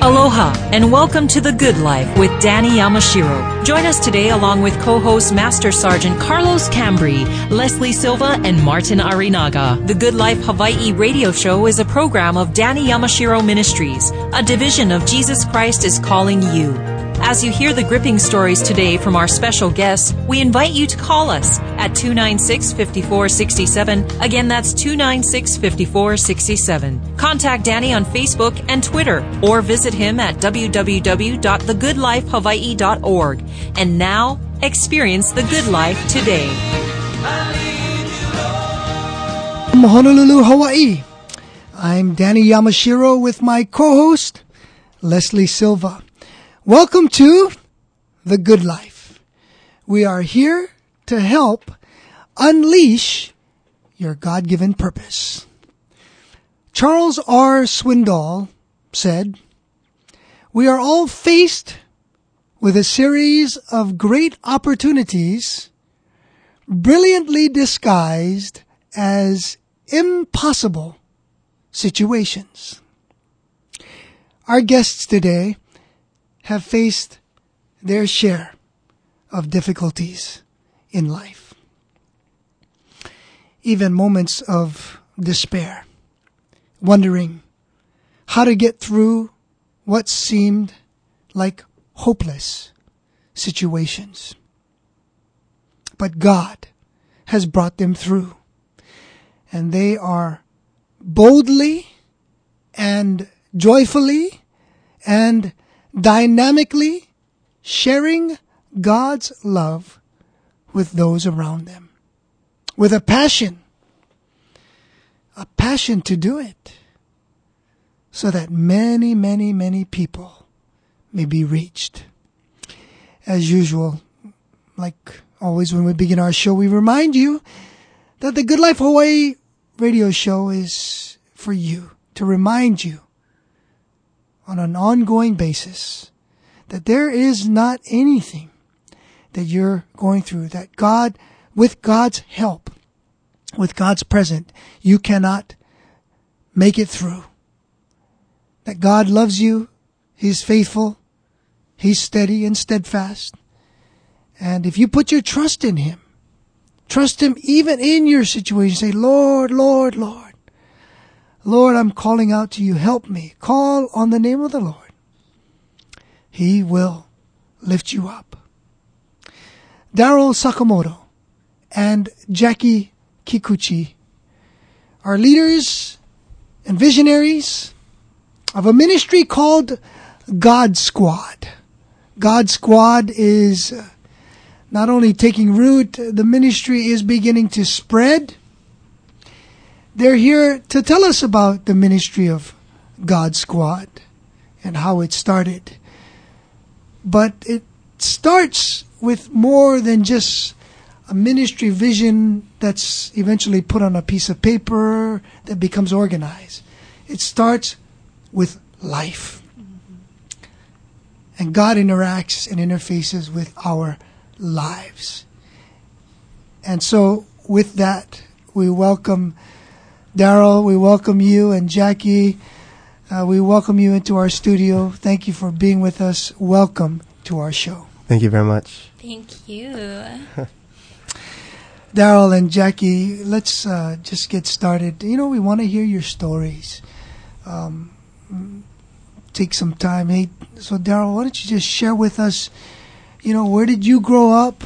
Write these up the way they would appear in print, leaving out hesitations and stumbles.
Aloha, and welcome to The Good Life with Danny Yamashiro. Join us today along with co-host Master Sergeant Carlos Cambry, Leslie Silva, and Martin Arinaga. The Good Life Hawaii radio show is a program of Danny Yamashiro Ministries, a division of Jesus Christ is Calling You. As you hear the gripping stories today from our special guests, we invite you to call us at 296-5467. Again, that's 296-5467. Contact Danny on Facebook and Twitter, or visit him at www.thegoodlifehawaii.org. And now, experience the good life today. From Honolulu, Hawaii, I'm Danny Yamashiro with my co-host, Leslie Silva. Welcome to The Good Life. We are here to help unleash your God-given purpose. Charles R. Swindoll said, "We are all faced with a series of great opportunities brilliantly disguised as impossible situations." Our guests today have faced their share of difficulties in life. Even moments of despair, wondering how to get through what seemed like hopeless situations. But God has brought them through, and they are boldly and joyfully and dynamically sharing God's love with those around them, with a passion to do it, so that many, many, many people may be reached. As usual, like always when we begin our show, we remind you that the Good Life Hawaii radio show is for you, to remind you on an ongoing basis that there is not anything that you're going through that God, with God's help, with God's presence, you cannot make it through. That God loves you, He's faithful, He's steady and steadfast. And if you put your trust in Him, trust Him even in your situation, say, "Lord, Lord, Lord. Lord, I'm calling out to you. Help me." Call on the name of the Lord. He will lift you up. Daryl Sakamoto and Jackie Kikuchi are leaders and visionaries of a ministry called God Squad. God Squad is not only taking root, the ministry is beginning to spread. They're here to tell us about the ministry of God Squad and how it started. But it starts with more than just a ministry vision that's eventually put on a piece of paper that becomes organized. It starts with life. And God interacts and interfaces with our lives. And so with that, we welcome Daryl, we welcome you, and Jackie, we welcome you into our studio. Thank you for being with us. Welcome to our show. Thank you very much. Thank you. Daryl and Jackie, let's just get started. You know, we want to hear your stories. Take some time. Hey, so Daryl, why don't you just share with us, you know, where did you grow up?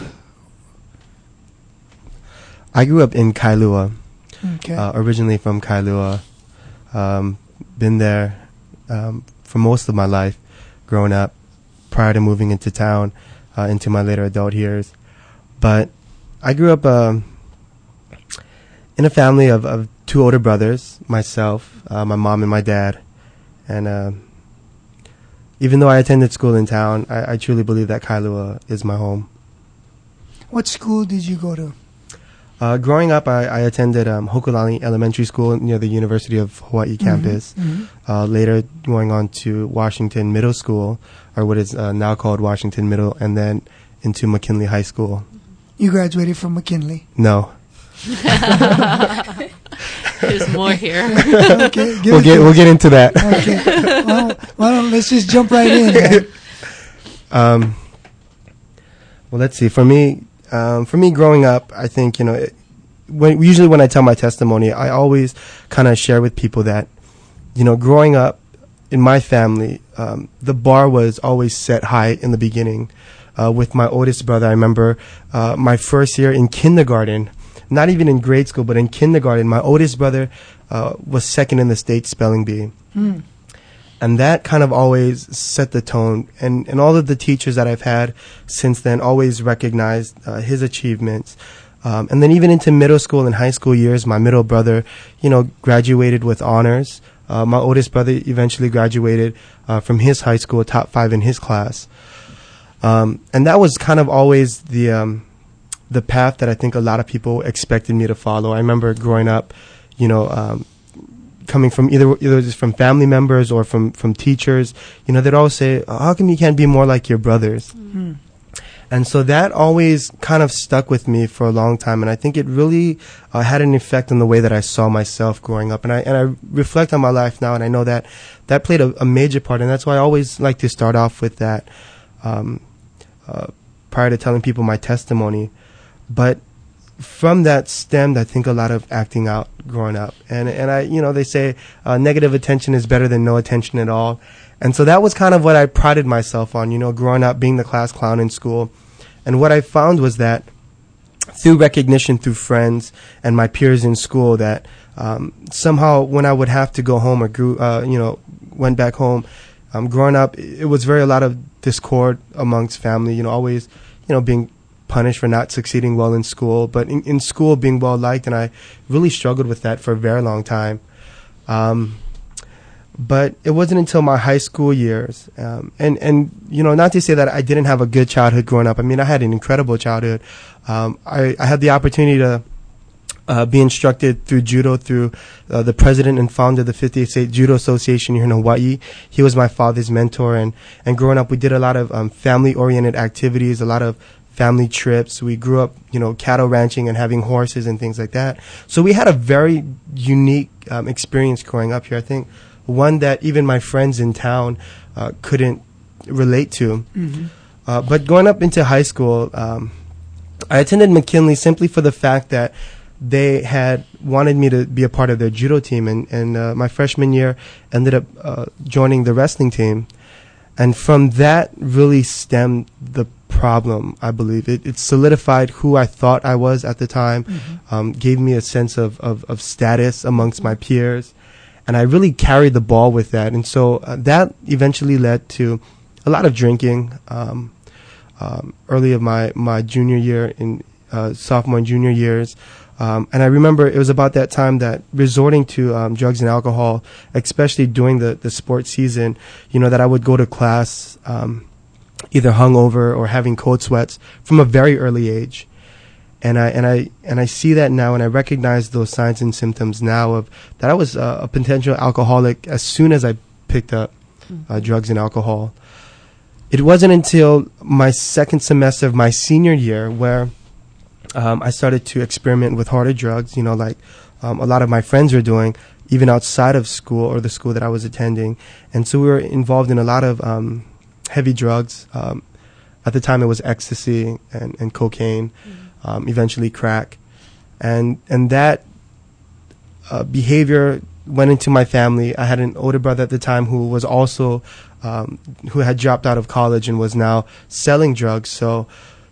I grew up in Kailua. Okay. Originally from Kailua. Been there for most of my life growing up, prior to moving into town, into my later adult years. But I grew up in a family of two older brothers, myself, my mom and my dad. And even though I attended school in town, I truly believe that Kailua is my home. What school did you go to? Growing up, I attended Hokulani Elementary School near the University of Hawaii campus. Mm-hmm. Later, going on to Washington Middle School, or what is now called Washington Middle, and then into McKinley High School. You graduated from McKinley? No. There's more here. Okay, we'll get into that. Okay. Well, let's just jump right in. Well, let's see. For me, growing up, I think, usually when I tell my testimony, I always kind of share with people that, growing up in my family, the bar was always set high in the beginning. With my oldest brother, I remember my first year in kindergarten, not even in grade school, but in kindergarten, my oldest brother was second in the state spelling bee. And that kind of always set the tone. And all of the teachers that I've had since then always recognized his achievements. And then even into middle school and high school years, my middle brother, graduated with honors. My oldest brother eventually graduated from his high school, top 5 in his class. And that was kind of always the path that I think a lot of people expected me to follow. I remember growing up, coming from either just from family members or from teachers, they'd always say, how come you can't be more like your brothers? Mm-hmm. And so that always kind of stuck with me for a long time. And I think it really had an effect on the way that I saw myself growing up. And I reflect on my life now, and I know that played a major part. And that's why I always like to start off with that prior to telling people my testimony. But from that stemmed, I think, a lot of acting out growing up. And I, they say negative attention is better than no attention at all. And so that was kind of what I prided myself on, growing up, being the class clown in school. And what I found was that through recognition, through friends and my peers in school, that somehow when I would have to go home or went back home, growing up, it was a lot of discord amongst family, always, being punished for not succeeding well in school, but in school being well liked, and I really struggled with that for a very long time. But it wasn't until my high school years, and not to say that I didn't have a good childhood growing up. I mean, I had an incredible childhood. I had the opportunity to be instructed through judo through the president and founder of the 50th State Judo Association here in Hawaii. He was my father's mentor, and growing up, we did a lot of family-oriented activities, a lot of family trips. We grew up, cattle ranching and having horses and things like that. So we had a very unique experience growing up here. I think one that even my friends in town couldn't relate to. Mm-hmm. But going up into high school, I attended McKinley simply for the fact that they had wanted me to be a part of their judo team. And my freshman year ended up joining the wrestling team. And from that really stemmed the problem, I believe. It solidified who I thought I was at the time, mm-hmm. Gave me a sense of status amongst my peers. And I really carried the ball with that. And so that eventually led to a lot of drinking early of my junior year, in sophomore and junior years. And I remember it was about that time that resorting to drugs and alcohol, especially during the sports season, that I would go to class either hungover or having cold sweats from a very early age. And I see that now, and I recognize those signs and symptoms now of that I was a potential alcoholic as soon as I picked up drugs and alcohol. It wasn't until my second semester of my senior year where I started to experiment with harder drugs, like a lot of my friends were doing, even outside of school or the school that I was attending. And so we were involved in a lot of heavy drugs. At the time, it was ecstasy and cocaine. Eventually crack, and that behavior went into my family. I had an older brother at the time who was also who had dropped out of college and was now selling drugs. So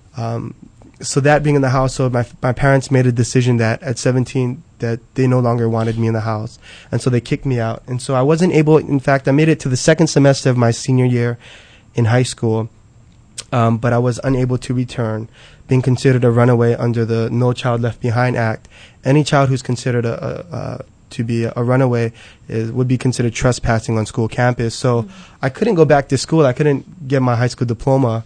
that being in the household, my parents made a decision that at 17 that they no longer wanted me in the house, and so they kicked me out. And so I wasn't able. In fact, I made it to the second semester of my senior year in high school, but I was unable to return, being considered a runaway under the No Child Left Behind Act. Any child who's considered to be a runaway would be considered trespassing on school campus. So I couldn't go back to school. I couldn't get my high school diploma.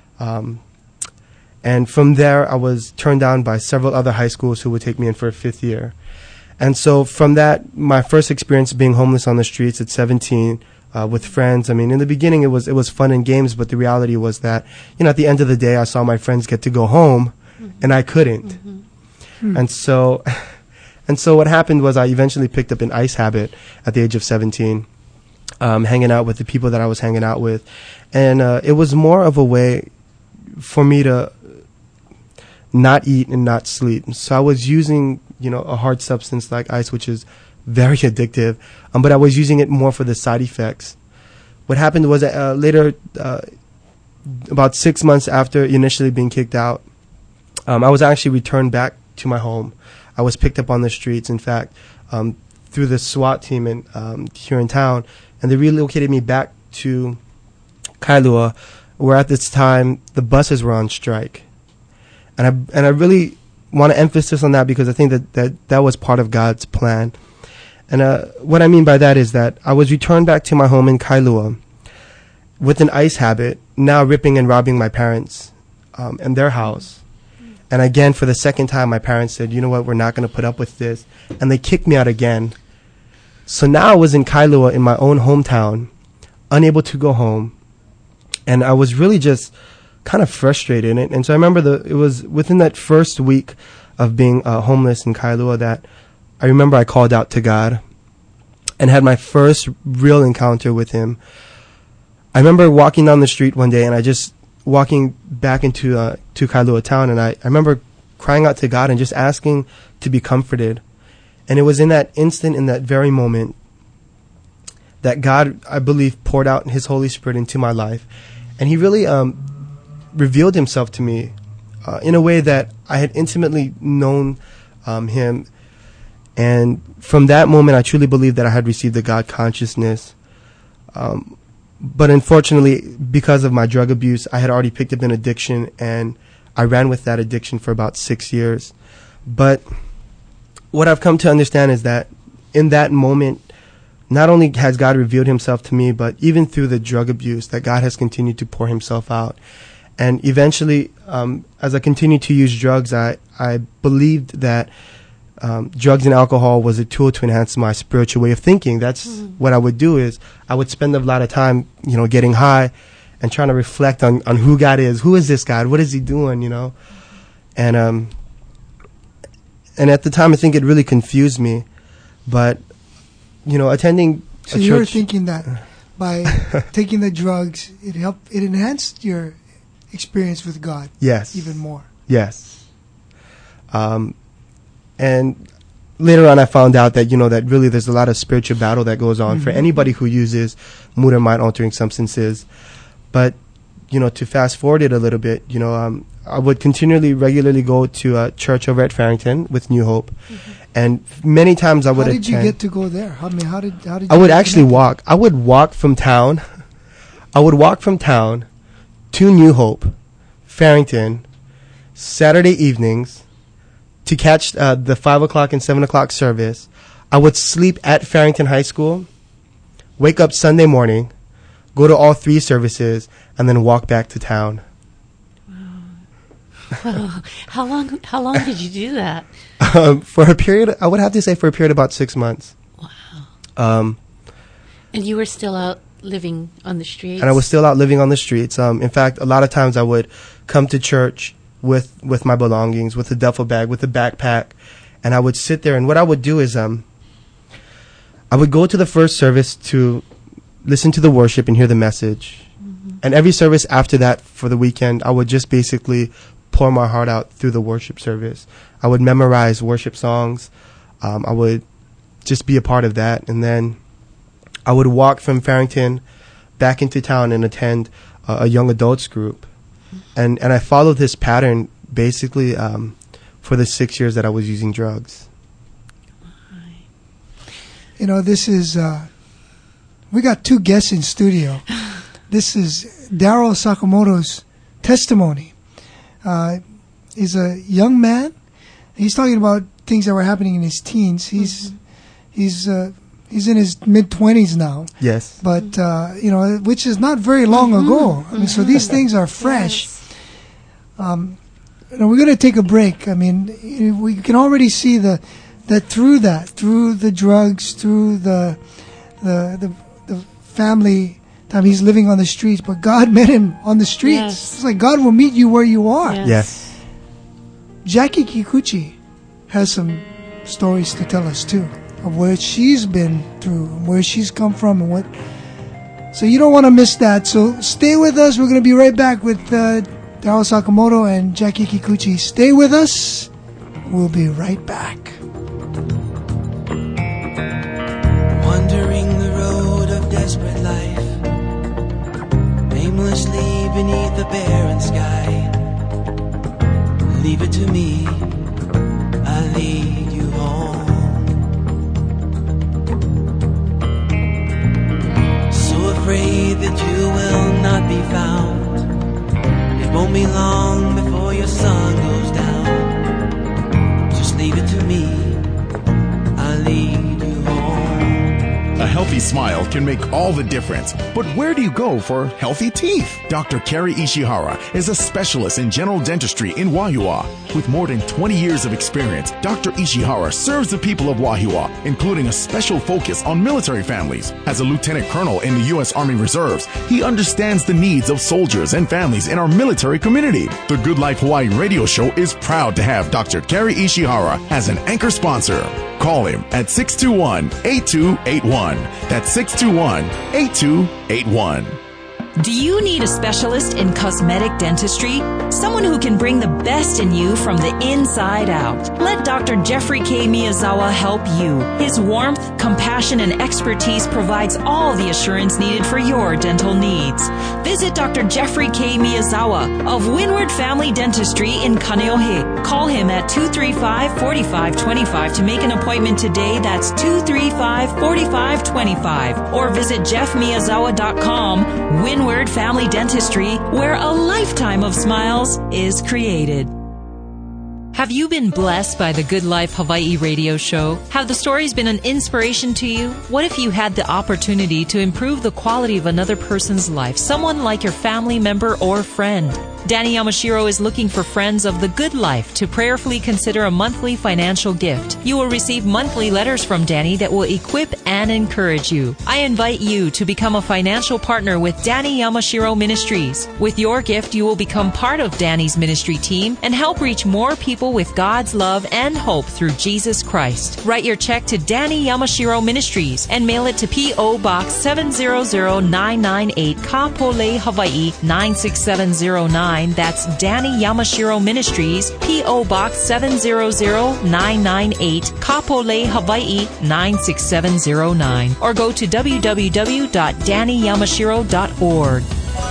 And from there, I was turned down by several other high schools who would take me in for a fifth year. And so from that, my first experience being homeless on the streets at 17, with friends. I mean, in the beginning, it was fun and games, but the reality was that, at the end of the day, I saw my friends get to go home, mm-hmm. and I couldn't. Mm-hmm. And And so what happened was I eventually picked up an ice habit at the age of 17, hanging out with the people that I was hanging out with. And it was more of a way for me to not eat and not sleep. So I was using, a hard substance like ice, which is very addictive, but I was using it more for the side effects. What happened was later, about 6 months after initially being kicked out, I was actually returned back to my home. I was picked up on the streets, in fact, through the SWAT team here in town, and they relocated me back to Kailua, where at this time the buses were on strike. And I really want to emphasize on that because I think that was part of God's plan. And what I mean by that is that I was returned back to my home in Kailua with an ice habit, now ripping and robbing my parents and their house. And again, for the second time, my parents said, you know what, we're not going to put up with this. And they kicked me out again. So now I was in Kailua in my own hometown, unable to go home. And I was really just kind of frustrated. And so I remember it was within that first week of being homeless in Kailua that I remember I called out to God and had my first real encounter with him. I remember walking down the street one day and I just walking back into to Kailua town, and I remember crying out to God and just asking to be comforted. And it was in that instant, in that very moment, that God, I believe, poured out his Holy Spirit into my life. And he really revealed himself to me in a way that I had intimately known him. And from that moment, I truly believed that I had received the God consciousness. But unfortunately, because of my drug abuse, I had already picked up an addiction, and I ran with that addiction for about 6 years. But what I've come to understand is that in that moment, not only has God revealed himself to me, but even through the drug abuse, that God has continued to pour himself out. And eventually, as I continued to use drugs, I believed that drugs and alcohol was a tool to enhance my spiritual way of thinking. That's what I would do is I would spend a lot of time, getting high and trying to reflect on who God is. Who is this God? What is he doing, And at the time, I think it really confused me. But, attending a church. So you were thinking that by taking the drugs, it enhanced your experience with God. Yes. Even more. Yes. And later on, I found out that, that really there's a lot of spiritual battle that goes on for anybody who uses mood or mind-altering substances. But, to fast forward it a little bit, I would regularly go to a church over at Farrington with New Hope. And many times I would attend. How did you get to go there? How did you I would actually walk. I would walk from town. To New Hope, Farrington, Saturday evenings, to catch the 5 o'clock and 7 o'clock service. I would sleep at Farrington High School, wake up Sunday morning, go to all 3 services, and then walk back to town. Wow. How long did you do that? For a period, I would have to say for a period of about 6 months. Wow. And you were still out living on the streets? And I was still out living on the streets. In fact, a lot of times I would come to church with my belongings, with a duffel bag, with a backpack, and I would sit there. And what I would do is I would go to the first service to listen to the worship and hear the message. And every service after that for the weekend, I would just basically pour my heart out through the worship service. I would memorize worship songs. I would just be a part of that. And then I would walk from Farrington back into town and attend a young adults group. And I followed this pattern basically for the 6 years that I was using drugs. This is, we got 2 guests in studio. This is Daryl Sakamoto's testimony. He's a young man. He's talking about things that were happening in his teens. He's in his mid-20s now. Yes. But, which is not very long ago. I mean, so these things are fresh. Yes. We're going to take a break. I mean, we can already see that through the drugs, through the family time he's living on the streets, but God met him on the streets. Yes. It's like God will meet you where you are. Yes. Yes. Jackie Kikuchi has some stories to tell us too, of where she's been through, where she's come from, and what. So you don't want to miss that. So stay with us. We're going to be right back with Daryl Sakamoto and Jackie Kikuchi. Stay with us. We'll be right back. Wandering the road of desperate life, aimlessly beneath the barren sky. Leave it to me, I'll lead you home. So afraid that you will not be found, it won't be long before your sun goes down. Just leave it to me, I'll lead you home. A healthy smile can make all the difference. But where do you go for healthy teeth? Dr. Kerry Ishihara is a specialist in general dentistry in Wahiawa. With more than 20 years of experience, Dr. Ishihara serves the people of Wahiawa, including a special focus on military families. As a lieutenant colonel in the U.S. Army Reserves, he understands the needs of soldiers and families in our military community. The Good Life Hawaii radio show is proud to have Dr. Kerry Ishihara as an anchor sponsor. Call him at 621-8281. That's 621-8281. Do you need a specialist in cosmetic dentistry? Someone who can bring the best in you from the inside out. Let Dr. Jeffrey K. Miyazawa help you. His warmth, compassion, and expertise provides all the assurance needed for your dental needs. Visit Dr. Jeffrey K. Miyazawa of Windward Family Dentistry in Kaneohe. Call him at 235-4525 to make an appointment today. That's 235-4525. Or visit jeffmiyazawa.com. Windward Family Dentistry, where a lifetime of smiles is created. Have you been blessed by the Good Life Hawaii radio show? Have the stories been an inspiration to you? What if you had the opportunity to improve the quality of another person's life, someone like your family member or friend? Danny Yamashiro is looking for friends of the good life to prayerfully consider a monthly financial gift. You will receive monthly letters from Danny that will equip and encourage you. I invite you to become a financial partner with Danny Yamashiro Ministries. With your gift, you will become part of Danny's ministry team and help reach more people with God's love and hope through Jesus Christ. Write your check to Danny Yamashiro Ministries and mail it to P.O. Box 700998, Kapolei, Hawaii 96709. That's Danny Yamashiro Ministries, P.O. Box 700998, Kapolei, Hawaii 96709. Or go to www.dannyyamashiro.org.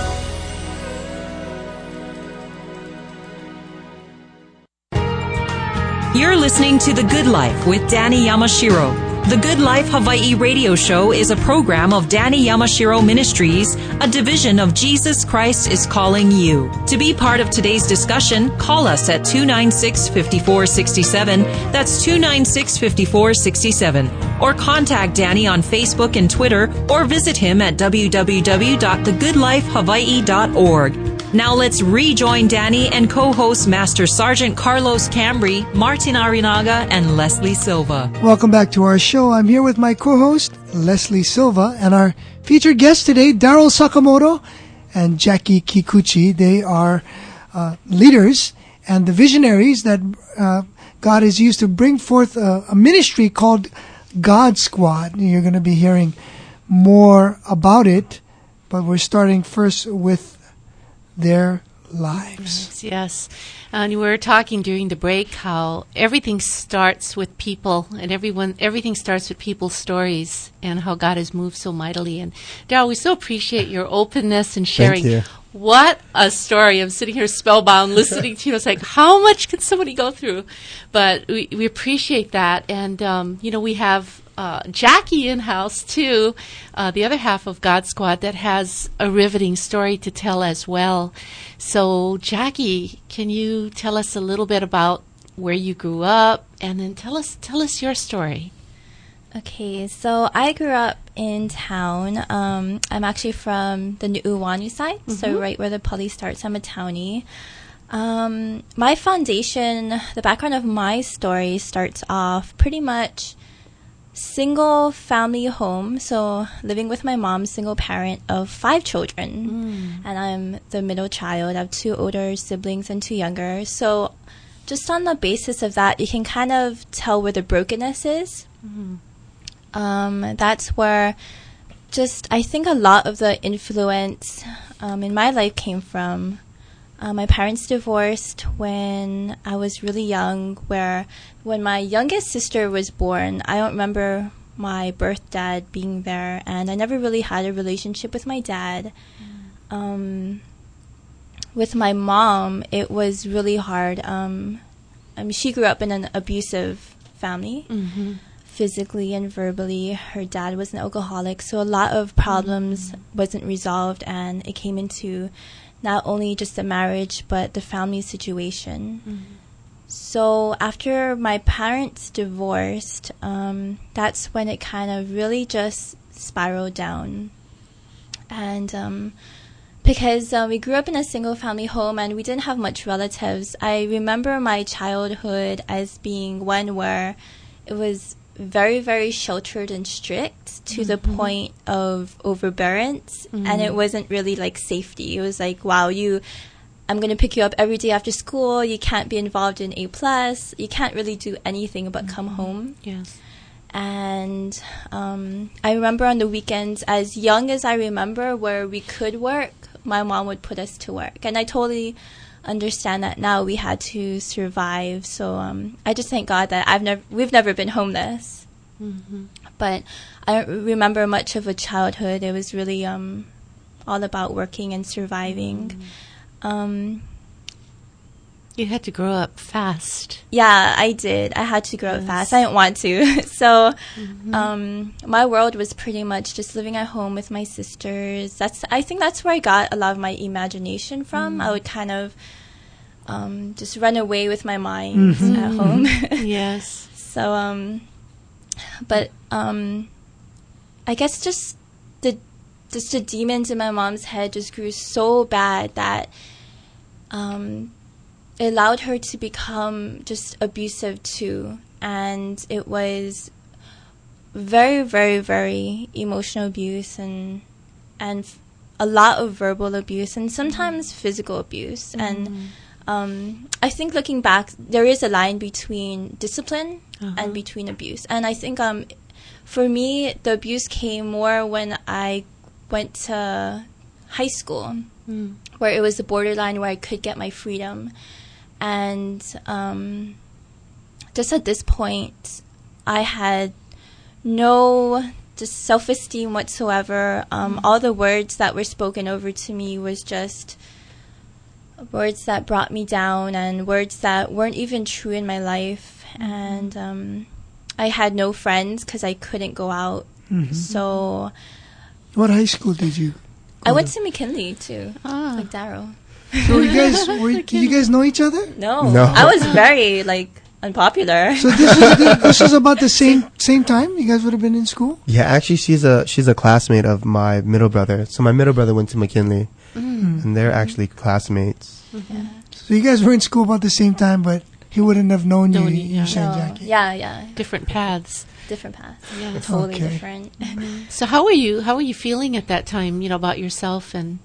You're listening to The Good Life with Danny Yamashiro. The Good Life Hawaii radio show is a program of Danny Yamashiro Ministries, a division of Jesus Christ is Calling You. To be part of today's discussion, call us at 296-5467. That's 296-5467. Or contact Danny on Facebook and Twitter, or visit him at www.thegoodlifehawaii.org. Now let's rejoin Danny and co-host Master Sergeant Carlos Cambry, Martin Arinaga, and Leslie Silva. Welcome back to our show. I'm here with my co-host, Leslie Silva, and our featured guest today, Daryl Sakamoto and Jackie Kikuchi. They are leaders and the visionaries that God has used to bring forth a ministry called God Squad. You're going to be hearing more about it, but we're starting first with their lives. Yes. And we were talking during the break how everything starts with people, and everything starts with people's stories, and how God has moved so mightily. And Daryl, we so appreciate your openness and sharing. Thank you. What a story. I'm sitting here spellbound listening to you. It's like, how much can somebody go through? But we appreciate that. And, we have Jackie in-house, too, the other half of God Squad, that has a riveting story to tell as well. So, Jackie, can you tell us a little bit about where you grew up, and then tell us your story? Okay, so I grew up in town. I'm actually from the Nu'uanu side, so right where the Pali starts. I'm a townie. My foundation, the background of my story starts off pretty much single family home, so living with my mom, single parent of 5 children, and I'm the middle child. I have 2 older siblings and 2 younger, so just on the basis of that, you can kind of tell where the brokenness is. That's where I think a lot of the influence in my life came from. My parents divorced when I was really young, when my youngest sister was born, I don't remember my birth dad being there, and I never really had a relationship with my dad. With my mom, it was really hard. She grew up in an abusive family, physically and verbally. Her dad was an alcoholic, so a lot of problems wasn't resolved, and it came into not only just the marriage, but the family situation. So after my parents divorced, that's when it kind of really just spiraled down. And because we grew up in a single-family home and we didn't have much relatives, I remember my childhood as being one where it was very, very sheltered and strict to the point of overbearance, and it wasn't really like safety. It was like, wow, I'm going to pick you up every day after school. You can't be involved in A+. You can't really do anything but come home. Yes. And I remember on the weekends, as young as I remember, where we could work, my mom would put us to work. And I totally understand that now. We had to survive. So I just thank God that we've never been homeless. But I don't remember much of a childhood. It was really all about working and surviving. You had to grow up fast. Yeah, I did. I had to grow up fast. I didn't want to. So my world was pretty much just living at home with my sisters. I think that's where I got a lot of my imagination from. I would kind of just run away with my mind at home. Yes. So, but I guess just the demons in my mom's head just grew so bad that it allowed her to become just abusive too. And it was very, very, very emotional abuse and a lot of verbal abuse and sometimes physical abuse. And I think looking back, there is a line between discipline and between abuse. And I think for me, the abuse came more when I went to high school, where it was the borderline where I could get my freedom. And just at this point, I had no just self-esteem whatsoever. All the words that were spoken over to me was just words that brought me down and words that weren't even true in my life. And I had no friends because I couldn't go out. So, what high school did you go I went to McKinley too, like Darryl. So did you guys know each other? No. I was very unpopular. So this was about the same time you guys would have been in school? Yeah, actually she's a classmate of my middle brother. So my middle brother went to McKinley, and they're actually classmates. Yeah. So you guys were in school about the same time, but he wouldn't have known you. You're saying, Jackie. Yeah. Different paths. Different paths. Yeah. Totally different. So how were you feeling at that time, about yourself and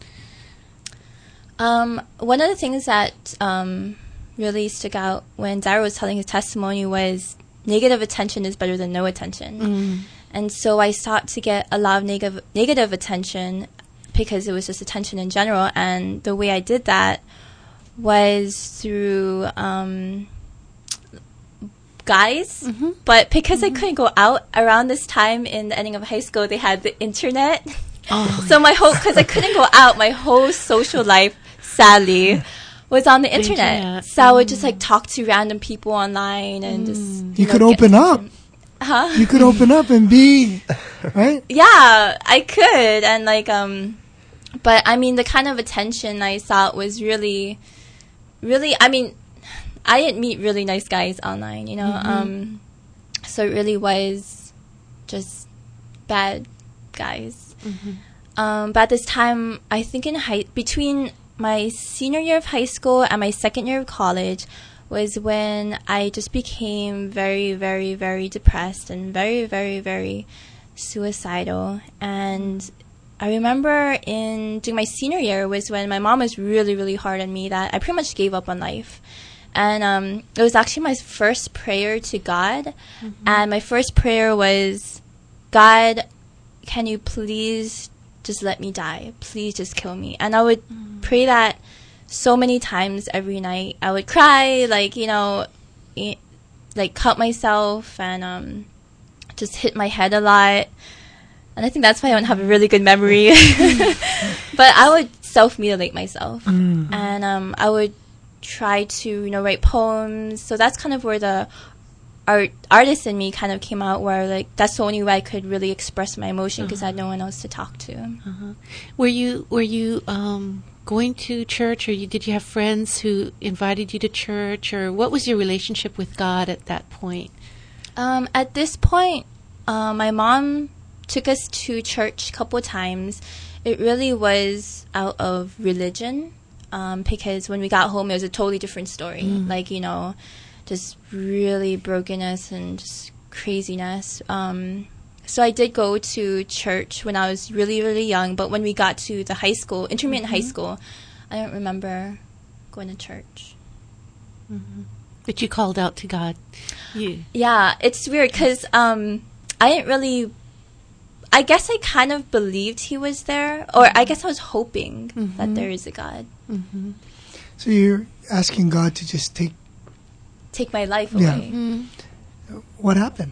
one of the things that really stuck out when Darryl was telling his testimony was negative attention is better than no attention. And so I sought to get a lot of negative attention because it was just attention in general. And the way I did that was through guys. But because I couldn't go out around this time in the ending of high school, they had the internet. So because I couldn't go out, my whole social life, sadly, was on the internet. So I would just talk to random people online and just you could open up. You could open up and be right. Yeah, I could, and but I mean the kind of attention I sought was really, really. I mean, I didn't meet really nice guys online, so it really was just bad guys. But at this time, I think between my senior year of high school and my second year of college was when I just became very, very, very depressed and very, very, very suicidal. And I remember during my senior year was when my mom was really, really hard on me that I pretty much gave up on life. And it was actually my first prayer to God. And my first prayer was, God, can you please just let me die? Please just kill me. And I would pray that so many times every night. I would cry, like, you know, like cut myself and just hit my head a lot. And I think that's why I don't have a really good memory. But I would self-mutilate myself. And I would try to, you know, write poems. So that's kind of where the artist in me kind of came out, where like that's the only way I could really express my emotion because I had no one else to talk to. Were you going to church, or did you have friends who invited you to church, or what was your relationship with God at that point? At this point, my mom took us to church a couple of times. It really was out of religion, because when we got home, it was a totally different story. Like, you know, just really brokenness and just craziness. So I did go to church when I was really, really young, but when we got to the high school, intermediate high school, I don't remember going to church. But you called out to God. Yeah, it's weird because I didn't really... I guess I kind of believed he was there, or I guess I was hoping that there is a God. So you're asking God to just take my life away. What happened?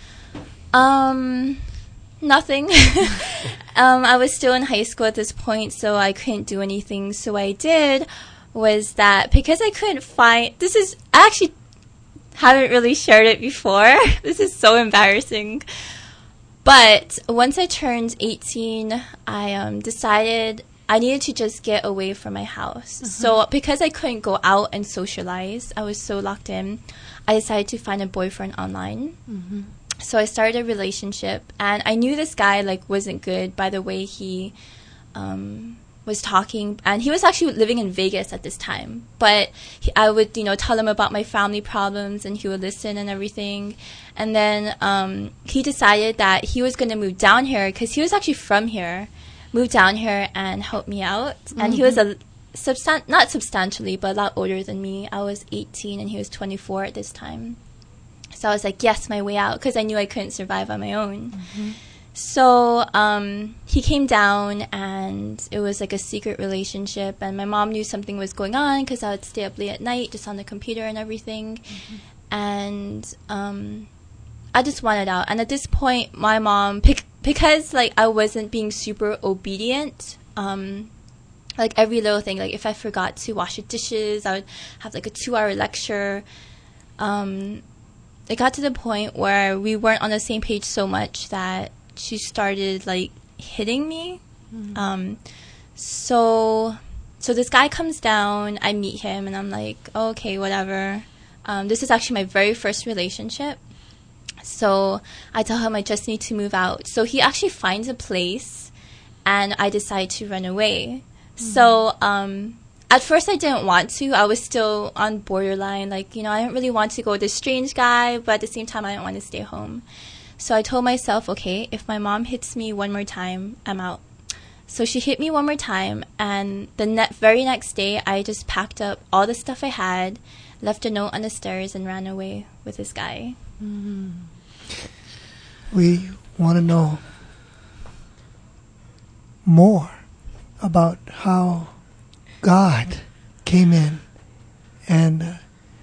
Nothing. I was still in high school at this point, so I couldn't do anything. So what I did was that because I couldn't find... I actually haven't really shared it before. This is so embarrassing. But once I turned 18, I decided I needed to just get away from my house. So because I couldn't go out and socialize, I was so locked in, I decided to find a boyfriend online. So I started a relationship, and I knew this guy like wasn't good by the way he was talking, and he was actually living in Vegas at this time. But I would, you know, tell him about my family problems, and he would listen and everything. And then he decided that he was going to move down here because he was actually from here, move down here and help me out. And he was not substantially, but a lot older than me. I was 18 and he was 24 at this time. So I was like, yes, my way out, because I knew I couldn't survive on my own. So he came down, and it was like a secret relationship, and my mom knew something was going on because I would stay up late at night just on the computer and everything. And I just wanted out. And at this point, my mom, because like I wasn't being super obedient, like every little thing, like if I forgot to wash the dishes, I would have like a 2-hour lecture. It got to the point where we weren't on the same page so much that she started like hitting me. So this guy comes down, I meet him, and I'm like, oh, okay, whatever. This is actually my very first relationship. So I tell him I just need to move out. So he actually finds a place, and I decide to run away. So at first I didn't want to. I was still on borderline. Like, you know, I didn't really want to go with this strange guy, but at the same time I didn't want to stay home. So I told myself, okay, if my mom hits me one more time, I'm out. So she hit me one more time, and the very next day I just packed up all the stuff I had, left a note on the stairs, and ran away with this guy. We want to know more about how God came in and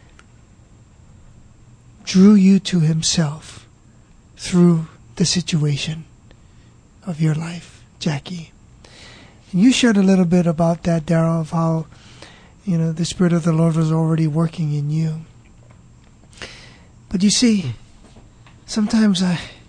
drew you to himself through the situation of your life, Jackie. And you shared a little bit about that, Daryl, of how, you know, the Spirit of the Lord was already working in you. But you see, sometimes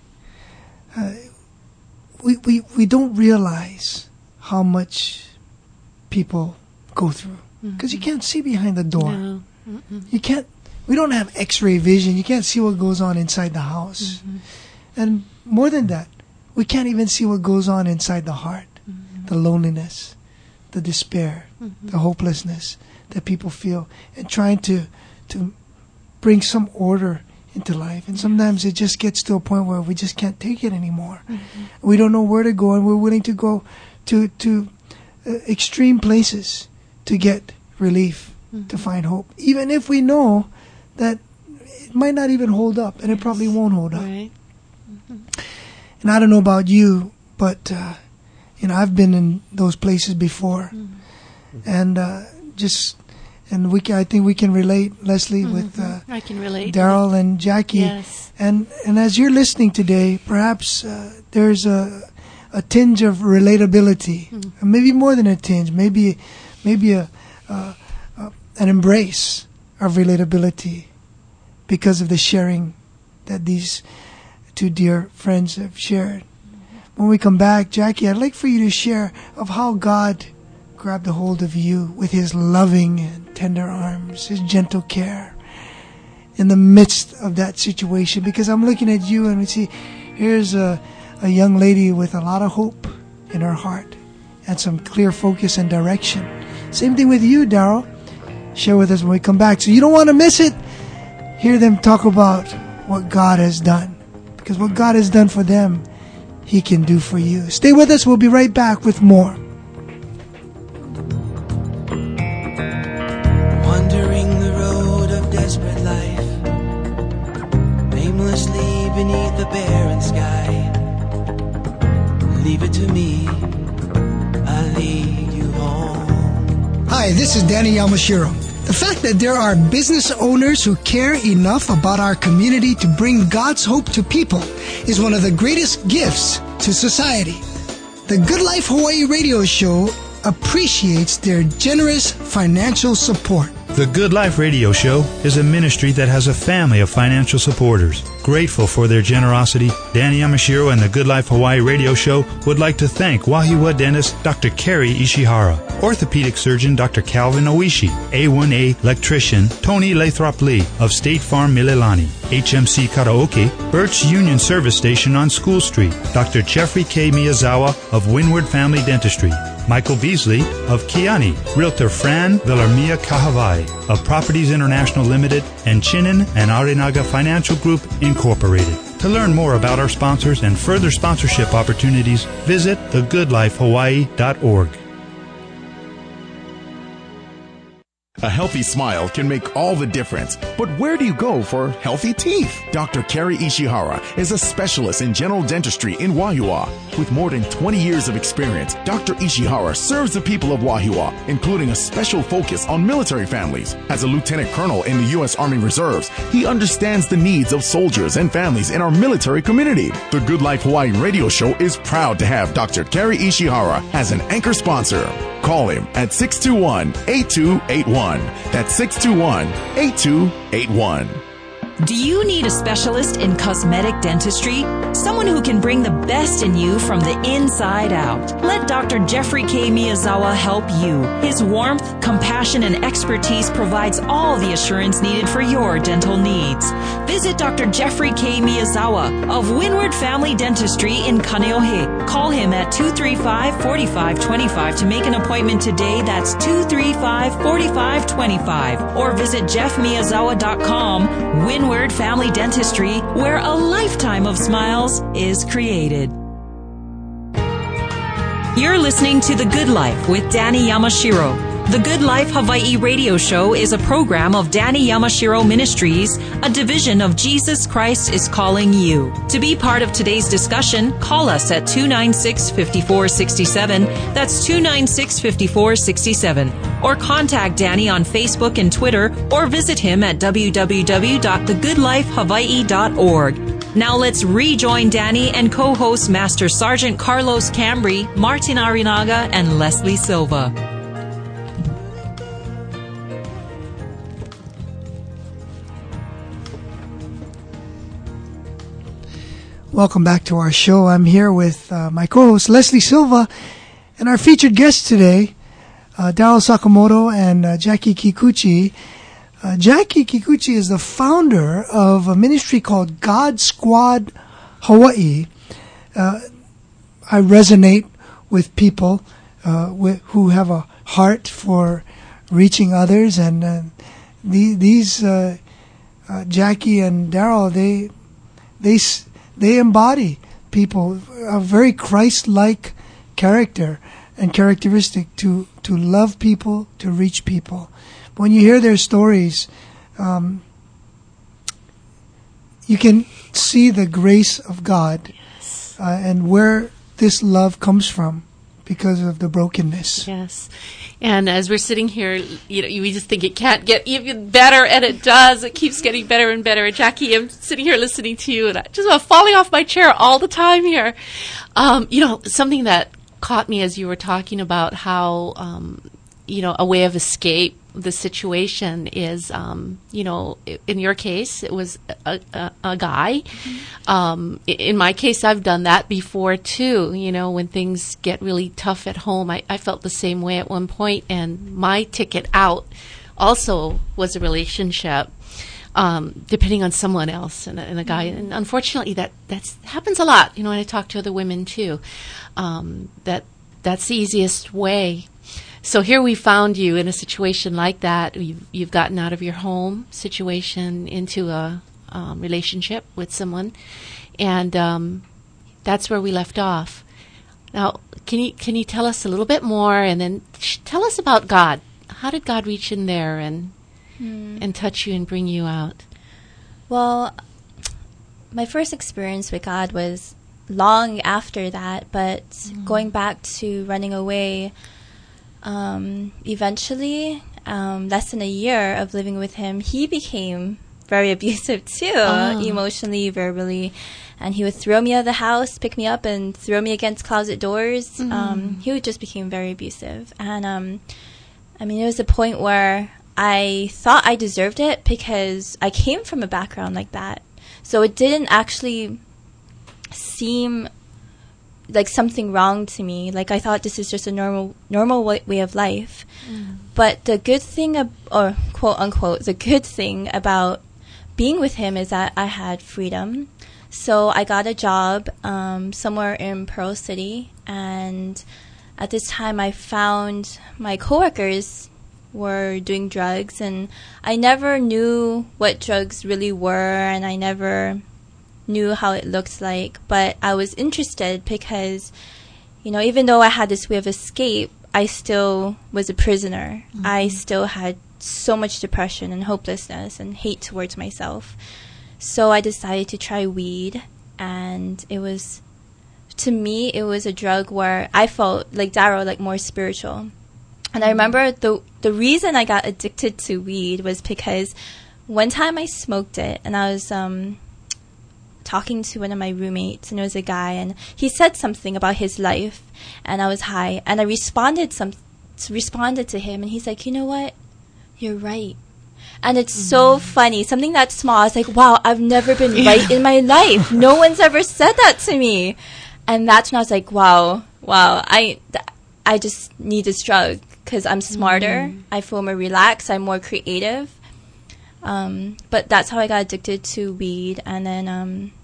we don't realize how much people go through, because you can't see behind the door. No. You can't. We don't have X-ray vision. You can't see what goes on inside the house. And more than that, we can't even see what goes on inside the heart, the loneliness, the despair, the hopelessness that people feel, and trying to bring some order into life. And sometimes it just gets to a point where we just can't take it anymore. We don't know where to go, and we're willing to go to extreme places to get relief to find hope, even if we know that it might not even hold up, and it probably won't hold up. Right. And I don't know about you, but I've been in those places before, and I think we can relate, Leslie, with I can relate. Daryl and Jackie. Yes. And as you're listening today, perhaps there's a tinge of relatability, maybe more than a tinge, maybe an embrace of relatability because of the sharing that these two dear friends have shared. When we come back, Jackie, I'd like for you to share of how God grabbed a hold of you with his loving and tender arms, his gentle care in the midst of that situation. Because I'm looking at you and we see here's a young lady with a lot of hope in her heart and some clear focus and direction. Same thing with you, Daryl. Share with us when we come back. So you don't want to miss it. Hear them talk about what God has done. Because what God has done for them, he can do for you. Stay with us. We'll be right back with more. Wandering the road of desperate life, aimlessly beneath the barren sky. Leave it to me, I'll lead you home. Hi, this is Danny Yamashiro. The fact that there are business owners who care enough about our community to bring God's hope to people is one of the greatest gifts to society. The Good Life Hawaii radio show appreciates their generous financial support. The Good Life Radio Show is a ministry that has a family of financial supporters. Grateful for their generosity, Danny Yamashiro and the Good Life Hawaii Radio Show would like to thank Wahiawa dentist Dr. Kerry Ishihara, orthopedic surgeon Dr. Calvin Oishi, A1A electrician Tony Lathrop Lee of State Farm Mililani, HMC Karaoke, Birch Union Service Station on School Street, Dr. Jeffrey K. Miyazawa of Windward Family Dentistry, Michael Beasley of Kiani, Realtor Fran Villarmia Kahavai of Properties International Limited, and Chinen and Arinaga Financial Group Incorporated. To learn more about our sponsors and further sponsorship opportunities, visit thegoodlifehawaii.org. A healthy smile can make all the difference, but where do you go for healthy teeth? Dr. Kerry Ishihara is a specialist in general dentistry in Wahiawa. With more than 20 years of experience, Dr. Ishihara serves the people of Wahiawa, including a special focus on military families. As a lieutenant colonel in the U.S. Army Reserves, he understands the needs of soldiers and families in our military community. The Good Life Hawaii radio show is proud to have Dr. Kerry Ishihara as an anchor sponsor. Call him at 621-8281. That's 621-8281. Do you need a specialist in cosmetic dentistry? Someone who can bring the best in you from the inside out. Let Dr. Jeffrey K. Miyazawa help you. His warmth, compassion, and expertise provides all the assurance needed for your dental needs. Visit Dr. Jeffrey K. Miyazawa of Windward Family Dentistry in Kaneohe. Call him at 235-4525 to make an appointment today. That's 235-4525. Or visit jeffmiyazawa.com. Windward Family Dentistry, where a lifetime of smiles is created. You're listening to The Good Life with Danny Yamashiro. The Good Life Hawaii radio show is a program of Danny Yamashiro Ministries, a division of Jesus Christ is Calling You. To be part of today's discussion, call us at 296-5467. That's 296-5467. Or contact Danny on Facebook and Twitter, or visit him at www.thegoodlifehawaii.org. Now let's rejoin Danny and co-host Master Sergeant Carlos Cambry, Martin Arinaga, and Leslie Silva. Welcome back to our show. I'm here with my co-host Leslie Silva and our featured guests today, Daryl Sakamoto and Jackie Kikuchi. Jackie Kikuchi is the founder of a ministry called God Squad Hawaii. I resonate with people who have a heart for reaching others, and these Jackie and Daryl, they embody people, a very Christ-like character and characteristic to love people, to reach people. When you hear their stories, you can see the grace of God and where this love comes from because of the brokenness. Yes. And as we're sitting here, we just think it can't get even better, and it does. It keeps getting better and better. And Jackie, I'm sitting here listening to you, and I just falling off my chair all the time here. Something that caught me as you were talking about how, a way of escape the situation is, in your case, it was a guy. In my case, I've done that before too. When things get really tough at home, I felt the same way at one point, and my ticket out also was a relationship, depending on someone else and a guy. And unfortunately, that happens a lot. When I talk to other women too, that's the easiest way. So here we found you in a situation like that. You've gotten out of your home situation into a relationship with someone, and that's where we left off. Now, can you tell us a little bit more, and then tell us about God? How did God reach in there and touch you and bring you out? Well, my first experience with God was long after that, but going back to running away. Eventually, less than a year of living with him, he became very abusive too, emotionally, verbally, and he would throw me out of the house, pick me up, and throw me against closet doors. He just became very abusive, and it was a point where I thought I deserved it because I came from a background like that, so it didn't actually seem like something wrong to me. Like I thought this is just a normal way of life. But the good thing, or quote unquote, the good thing about being with him is that I had freedom. So I got a job somewhere in Pearl City, and at this time I found my coworkers were doing drugs, and I never knew what drugs really were, and I never knew how it looked like, but I was interested because, even though I had this way of escape, I still was a prisoner. I still had so much depression and hopelessness and hate towards myself. So I decided to try weed, and to me, it was a drug where I felt like Darrow, like more spiritual. And I remember the reason I got addicted to weed was because one time I smoked it, and I was talking to one of my roommates, and it was a guy, and he said something about his life, and I was high, and I responded to him, and he's like, you know what, you're right. And it's so funny, something that small, I was like, wow, I've never been right in my life. No one's ever said that to me. And that's when I was like, wow, I just need this drug because I'm smarter, I feel more relaxed, I'm more creative. But that's how I got addicted to weed, and then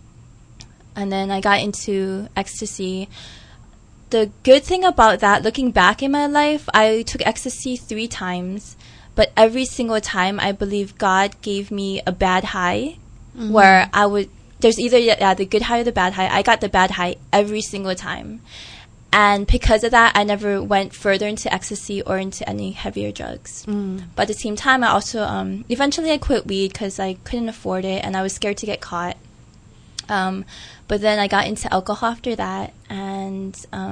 I got into ecstasy. The good thing about that, looking back in my life, I took ecstasy 3 times, but every single time I believe God gave me a bad high, where there's either the good high or the bad high. I got the bad high every single time. And because of that, I never went further into ecstasy or into any heavier drugs. But at the same time, I also, eventually I quit weed because I couldn't afford it and I was scared to get caught. But then I got into alcohol after that. And,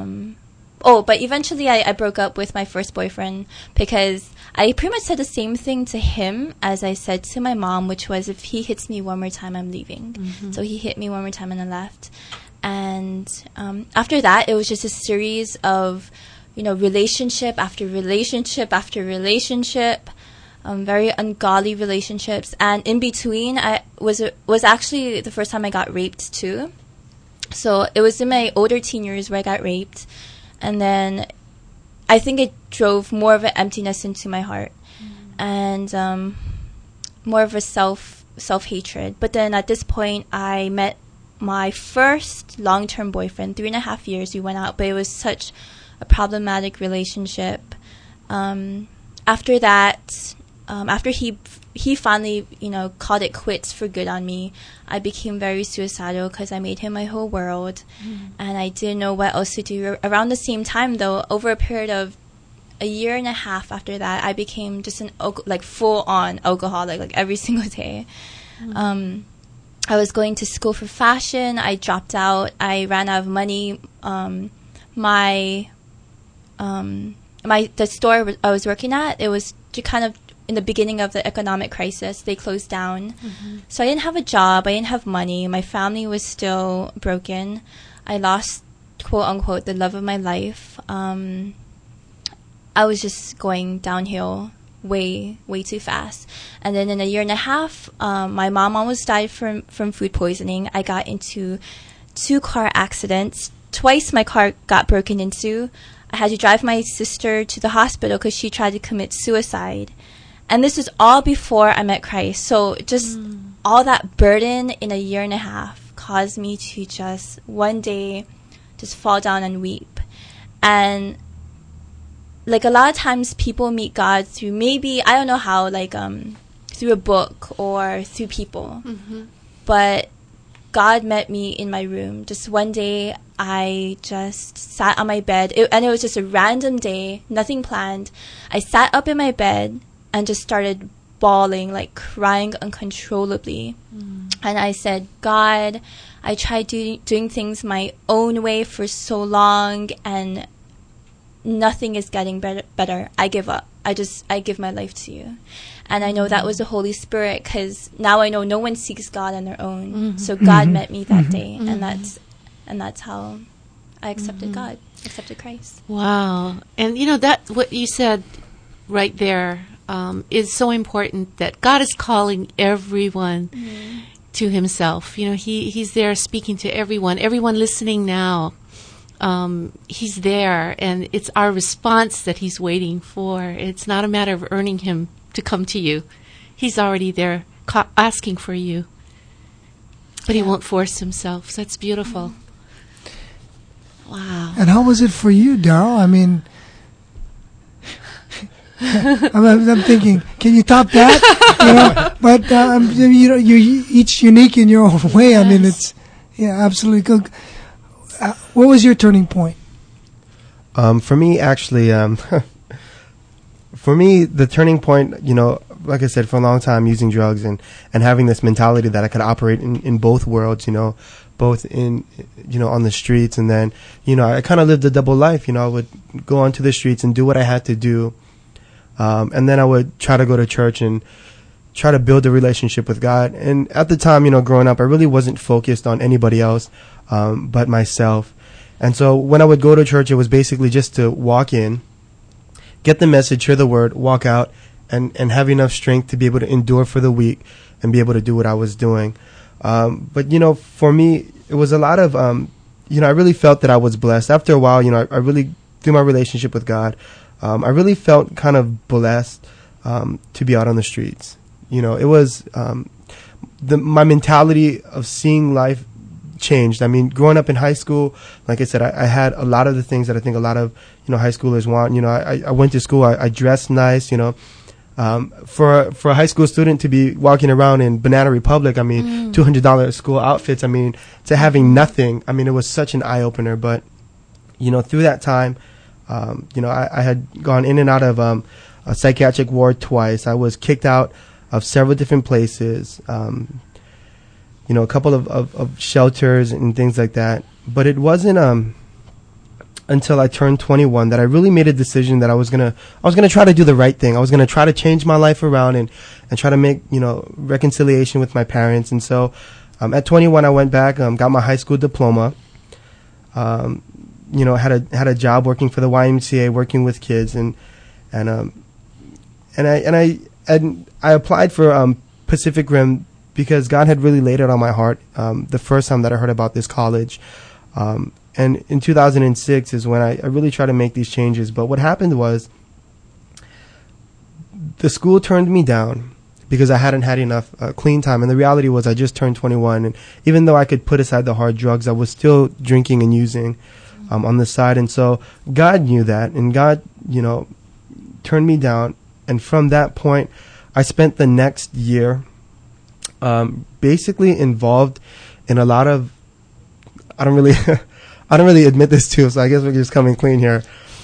but eventually I broke up with my first boyfriend because I pretty much said the same thing to him as I said to my mom, which was, if he hits me one more time, I'm leaving. So he hit me one more time and I left. And after that, it was just a series of, relationship after relationship after relationship, very ungodly relationships. And in between, was actually the first time I got raped too. So it was in my older teen years where I got raped. And then I think it drove more of an emptiness into my heart and more of a self-hatred. But then at this point, I met my first long-term boyfriend, 3.5 years. We went out, but it was such a problematic relationship. After that, after he finally, called it quits for good on me, I became very suicidal because I made him my whole world, and I didn't know what else to do. Around the same time, though, over a period of a year and a half after that, I became just an full-on alcoholic, like every single day. I was going to school for fashion. I dropped out. I ran out of money. The store I was working at, it was kind of in the beginning of the economic crisis. They closed down. So I didn't have a job. I didn't have money. My family was still broken. I lost, quote unquote, the love of my life. I was just going downhill way too fast. And then in a year and a half, my mom almost died from food poisoning. I got into 2 car accidents. Twice my car got broken into. I had to drive my sister to the hospital because she tried to commit suicide. And this was all before I met Christ. So just all that burden in a year and a half caused me to just one day just fall down and weep. And like a lot of times people meet God through maybe, I don't know how, like through a book or through people. But God met me in my room. Just one day I just sat on my bed and it was just a random day, nothing planned. I sat up in my bed and just started bawling, like crying uncontrollably. And I said, God, I tried doing things my own way for so long and nothing is getting better. I give up. I give my life to you. And I know that was the Holy Spirit, because now I know no one seeks God on their own. So God met me that day, and that's how I accepted God, accepted Christ. Wow. And you know, that what you said right there is so important, that God is calling everyone to himself. You know, he's there speaking to everyone listening now. He's there, and it's our response that he's waiting for. It's not a matter of earning him to come to you. He's already there asking for you, but he won't force himself. So that's beautiful. Wow. And how was it for you, Daryl? I mean, I'm thinking, can you top that? But you're each unique in your own way. Yes. I mean, it's absolutely good. What was your turning point? For me, actually, for me, the turning point, like I said, for a long time using drugs and having this mentality that I could operate in both worlds, both in, on the streets, and then, I kind of lived a double life. I would go onto the streets and do what I had to do. And then I would try to go to church and try to build a relationship with God. And at the time, growing up, I really wasn't focused on anybody else but myself. And so when I would go to church, it was basically just to walk in, get the message, hear the word, walk out, and have enough strength to be able to endure for the week and be able to do what I was doing. But, for me, it was a lot of, I really felt that I was blessed. After a while, I really, through my relationship with God, I really felt kind of blessed to be out on the streets. It was my mentality of seeing life changed. I mean, growing up in high school, like I said, I had a lot of the things that I think a lot of high schoolers want. I went to school, I dressed nice. For a high school student to be walking around in Banana Republic, I mean, $200 school outfits. I mean, to having nothing. I mean, it was such an eye opener. But through that time, I had gone in and out of a psychiatric ward twice. I was kicked out of several different places. A couple of shelters and things like that. But it wasn't until I turned 21 that I really made a decision that I was gonna try to do the right thing. I was gonna try to change my life around and try to make reconciliation with my parents. And so at 21 I went back, got my high school diploma. Had a job working for the YMCA, working with kids, and I applied for Pacific Rim because God had really laid it on my heart the first time that I heard about this college. And in 2006 is when I really tried to make these changes. But what happened was the school turned me down because I hadn't had enough clean time. And the reality was I just turned 21. And even though I could put aside the hard drugs, I was still drinking and using on the side. And so God knew that. And God, turned me down. And from that point, I spent the next year basically involved in a lot of, I don't really admit this too, so I guess we're just coming clean here.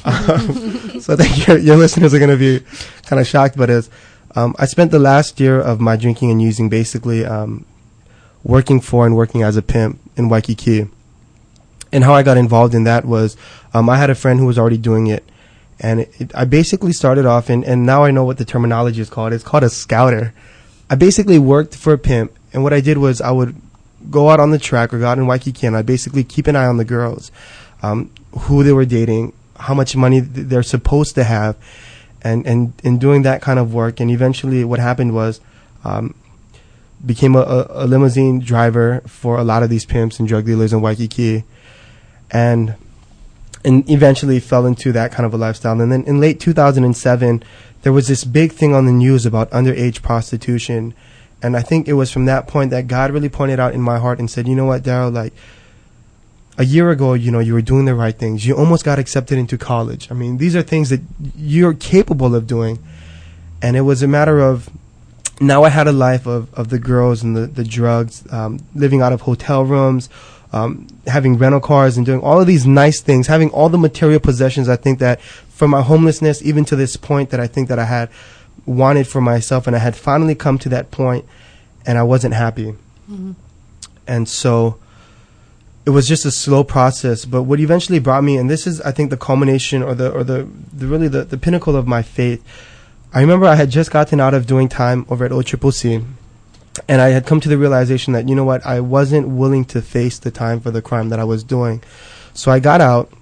So I think your listeners are going to be kind of shocked, but I spent the last year of my drinking and using basically working for and working as a pimp in Waikiki. And how I got involved in that was I had a friend who was already doing it. And I basically started off, and now I know what the terminology is called. It's called a scouter. I basically worked for a pimp, and what I did was I would go out on the track or go out in Waikiki, and I'd basically keep an eye on the girls, who they were dating, how much money they're supposed to have, and doing that kind of work. And eventually what happened was became a limousine driver for a lot of these pimps and drug dealers in Waikiki, and eventually fell into that kind of a lifestyle. And then in late 2007, there was this big thing on the news about underage prostitution. And I think it was from that point that God really pointed out in my heart and said, you know what, Daryl, like a year ago, you were doing the right things. You almost got accepted into college. I mean, these are things that you're capable of doing. And it was a matter of, now I had a life of the girls and the drugs, living out of hotel rooms, having rental cars and doing all of these nice things, having all the material possessions. I think that from my homelessness, even to this point that I think that I had wanted for myself, and I had finally come to that point, and I wasn't happy. Mm-hmm. And so it was just a slow process. But what eventually brought me, and this is, I think, the culmination or the pinnacle of my faith. I remember I had just gotten out of doing time over at OCCC. And I had come to the realization that, you know what, I wasn't willing to face the time for the crime that I was doing. So I got out.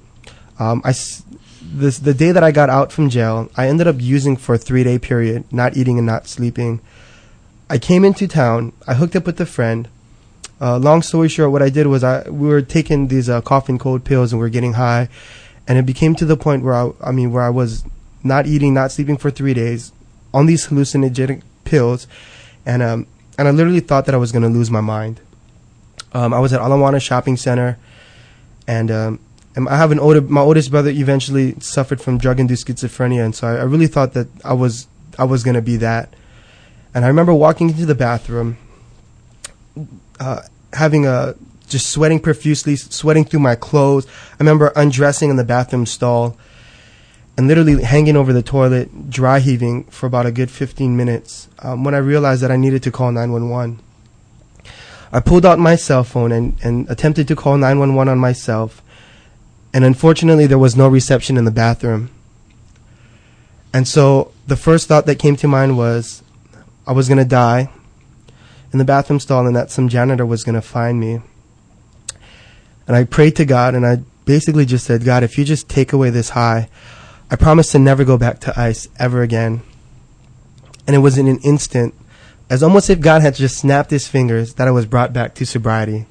The day that I got out from jail, I ended up using for a 3-day period, not eating and not sleeping. I came into town. I hooked up with a friend. Long story short, what I did was we were taking these cough and cold pills, and we were getting high. And it became to the point where I was not eating, not sleeping for 3 days on these hallucinogenic pills. And I literally thought that I was going to lose my mind. I was at Ala Moana Shopping Center, and I have my oldest brother eventually suffered from drug-induced schizophrenia, and so I really thought that I was going to be that. And I remember walking into the bathroom, just sweating profusely, sweating through my clothes. I remember undressing in the bathroom stall and literally hanging over the toilet, dry heaving for about a good 15 minutes when I realized that I needed to call 911. I pulled out my cell phone and attempted to call 911 on myself, and unfortunately there was no reception in the bathroom. And so the first thought that came to mind was I was going to die in the bathroom stall, and that some janitor was going to find me. And I prayed to God, and I basically just said, God, if you just take away this high, I promise to never go back to ice ever again. And it was in an instant, as almost if God had just snapped his fingers, that I was brought back to sobriety.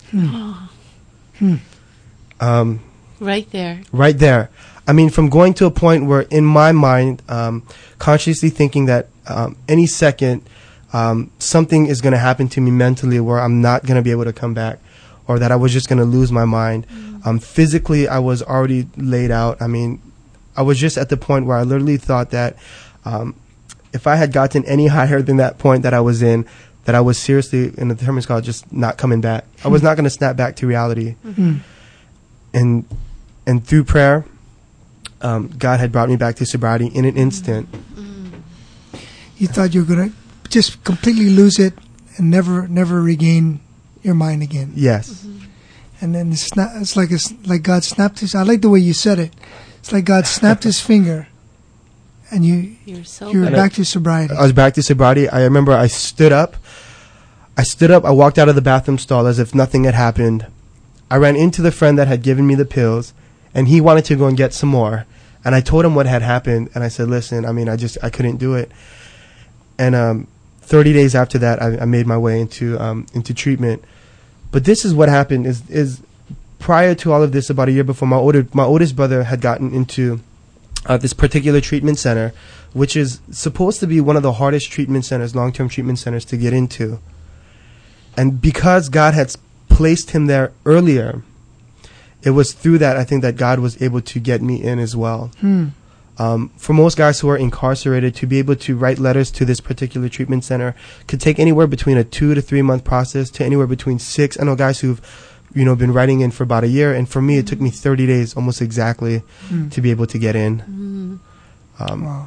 Right there. Right there. I mean, from going to a point where in my mind, consciously thinking that any second something is going to happen to me mentally where I'm not going to be able to come back, or that I was just going to lose my mind. Physically, I was already laid out. I mean, I was just at the point where I literally thought that if I had gotten any higher than that point that I was in, that I was seriously, in the term is called, just not coming back. I was not going to snap back to reality. And through prayer, God had brought me back to sobriety in an instant. You thought you were going to just completely lose it and never regain your mind again. Yes. And then it's like God snapped his. I like the way you said it. It's like God snapped his finger, and you were back to sobriety. I was back to sobriety. I remember I stood up. I walked out of the bathroom stall as if nothing had happened. I ran into the friend that had given me the pills, and he wanted to go and get some more. And I told him what had happened, and I said, listen, I mean, I couldn't do it. And 30 days after that, I made my way into treatment. But this is what happened is prior to all of this, about a year before, my oldest brother had gotten into this particular treatment center, which is supposed to be one of the hardest treatment centers, long-term treatment centers, to get into. And because God had placed him there earlier, it was through that, I think, that God was able to get me in as well. For most guys who are incarcerated, to be able to write letters to this particular treatment center could take anywhere between a 2 to 3 month process to anywhere between 6. I know guys who've been writing in for about a year, and for me, it took me 30 days, almost exactly, to be able to get in. Wow.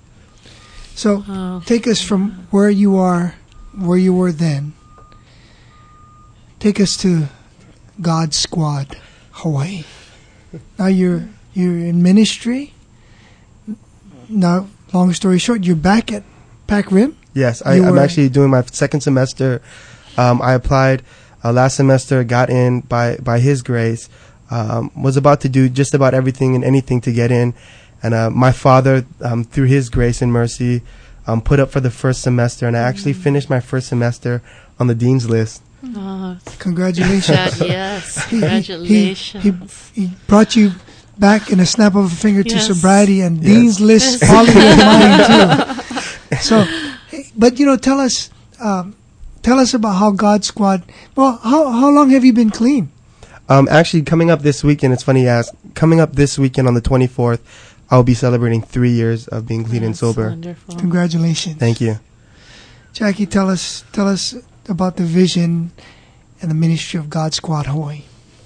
So, take us from where you were then. Take us to God Squad, Hawaii. Now you're in ministry. Now, long story short, you're back at Pac Rim? Yes, I'm actually doing my second semester. I applied last semester, got in by His grace. Was about to do just about everything and anything to get in. And my father, through His grace and mercy, put up for the first semester. And I actually finished my first semester on the dean's list. Congratulations. Yes, congratulations. He brought you back in a snap of a finger to sobriety, and Yes. dean's list followed your mind too. So, but tell us about how God Squad. Well, how long have you been clean? Actually, coming up this weekend, it's funny you ask. Coming up this weekend on the 24th, I'll be celebrating 3 years of being clean and sober. Wonderful. Congratulations. Thank you. Jackie, tell us about the vision and the ministry of God Squad Hawaii.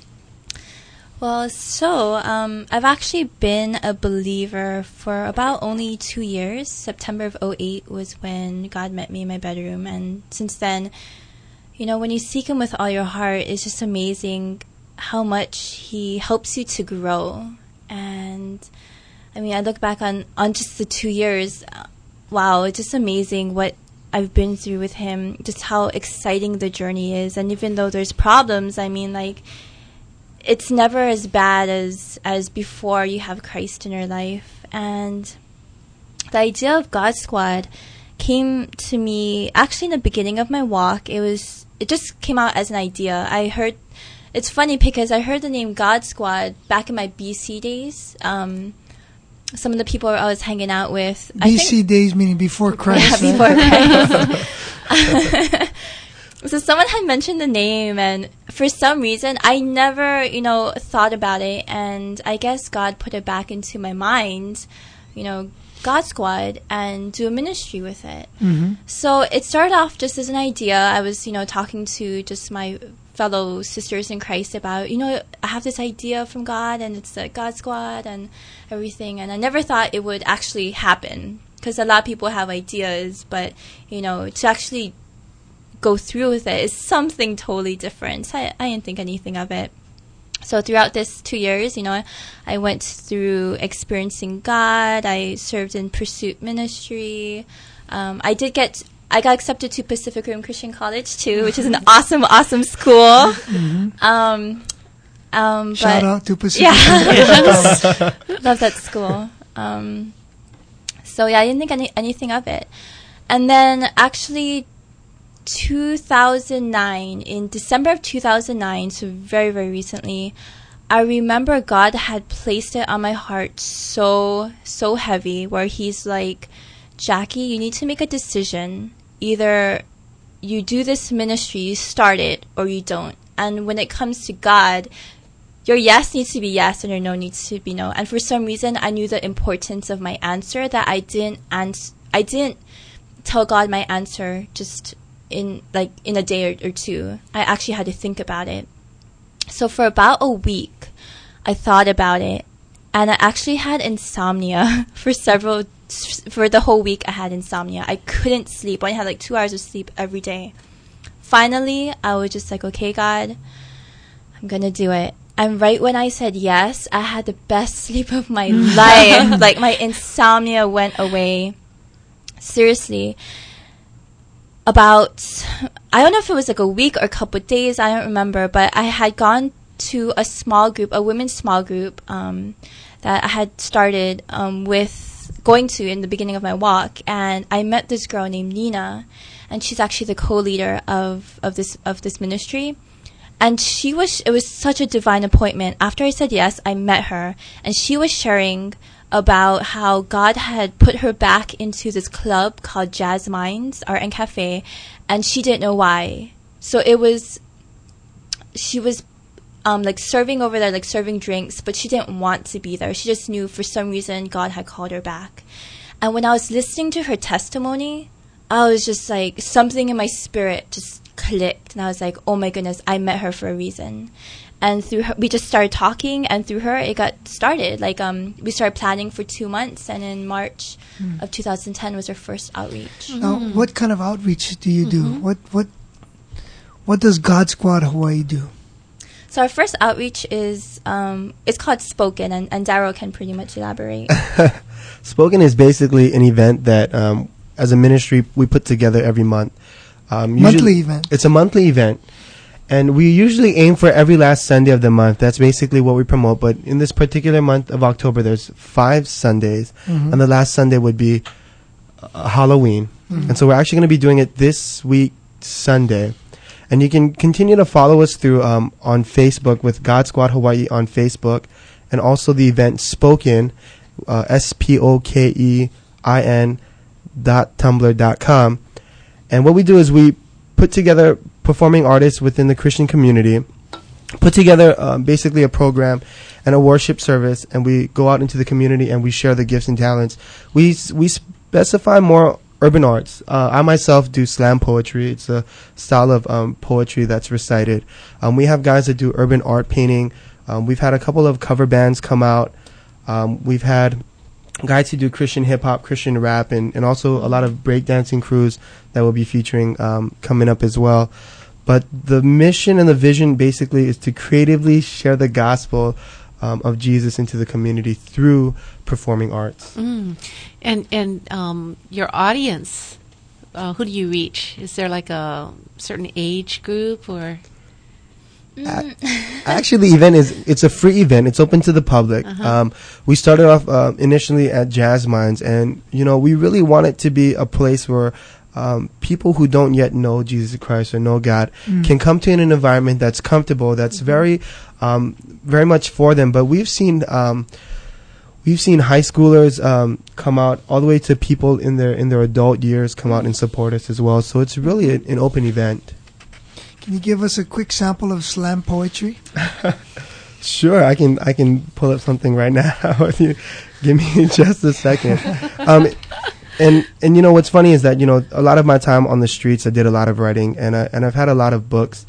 Well, so I've actually been a believer for about only 2 years. September of 2008 was when God met me in my bedroom. And since then, when you seek Him with all your heart, it's just amazing how much He helps you to grow. And I mean, I look back on just the 2 years. Wow, it's just amazing what I've been through with Him, just how exciting the journey is. And even though there's problems, I mean, it's never as bad as before you have Christ in your life. And the idea of God Squad came to me actually in the beginning of my walk. It just came out as an idea. It's funny because I heard the name God Squad back in my BC days. Some of the people I was hanging out with. BC days meaning before Christ. Yeah, before Christ. So someone had mentioned the name, and for some reason, I never, thought about it. And I guess God put it back into my mind, God Squad, and do a ministry with it. Mm-hmm. So it started off just as an idea. I was, talking to just my fellow sisters in Christ about, I have this idea from God, and it's the God Squad and everything. And I never thought it would actually happen, because a lot of people have ideas, but, to actually go through with it is something totally different. So I didn't think anything of it. So throughout this 2 years, I went through experiencing God. I served in Pursuit Ministry. I got accepted to Pacific Rim Christian College too, which is an awesome school. Mm-hmm. Shout out to Pacific. Yeah, love that school. So yeah, I didn't think anything of it. And then actually 2009, in December of 2009, so very, very recently, I remember God had placed it on my heart so heavy, where He's like, Jackie, you need to make a decision. Either you do this ministry, you start it, or you don't. And when it comes to God, your yes needs to be yes and your no needs to be no. And for some reason, I knew the importance of my answer, that I didn't tell God my answer just in a day or two. I actually had to think about it. So for about a week, I thought about it, and I actually had insomnia for the whole week. I had insomnia. I couldn't sleep. I had 2 hours of sleep every day. Finally, I was just like, okay, God, I'm gonna do it. And right when I said yes, I had the best sleep of my life. My insomnia went away. Seriously. About, I don't know if it was a week or a couple of days, I don't remember, but I had gone to a small group, a women's small group, that I had started with going to in the beginning of my walk, and I met this girl named Nina, and she's actually the co-leader of this ministry. And it was such a divine appointment. After I said yes, I met her, and she was sharing about how God had put her back into this club called Jazz Minds Art and Cafe, and she didn't know why. So she was serving over there, serving drinks, but she didn't want to be there. She just knew for some reason God had called her back. And when I was listening to her testimony, I was just something in my spirit just clicked, and I was like, oh my goodness, I met her for a reason. And through her, we just started talking, and through her, it got started. Like, we started planning for 2 months, and in March of 2010 was our first outreach. Now, what kind of outreach do you do? What does God Squad Hawaii do? So our first outreach is, it's called Spoken, and Daryl can pretty much elaborate. Spoken is basically an event that, as a ministry, we put together every month. Monthly event. It's a monthly event. And we usually aim for every last Sunday of the month. That's basically what we promote. But in this particular month of October, there's 5 Sundays. And the last Sunday would be Halloween. And so we're actually going to be doing it this week, Sunday. And you can continue to follow us through on Facebook with God Squad Hawaii on Facebook. And also the event Spoken, SPOKEIN.tumblr.com. And what we do is we put together performing artists within the Christian community, put together basically a program and a worship service, and we go out into the community and we share the gifts and talents. We specify more urban arts. I myself do slam poetry. It's a style of poetry that's recited. We have guys that do urban art painting. We've had a couple of cover bands come out. We've had guys who do Christian hip-hop, Christian rap, and also a lot of breakdancing crews that will be featuring coming up as well. But the mission and the vision basically is to creatively share the gospel of Jesus into the community through performing arts. And your audience, who do you reach? Is there like a certain age group or? Actually, the event it's a free event. It's open to the public. We started off initially at Jazz Minds, and we really want it to be a place where people who don't yet know Jesus Christ or know God can come to an environment that's comfortable, that's very much for them. But we've seen high schoolers come out, all the way to people in their adult years come out and support us as well. So it's really an open event. Can you give us a quick sample of slam poetry? Sure, I can pull up something right now if you give me just a second. And what's funny is that a lot of my time on the streets, I did a lot of writing, and I've had a lot of books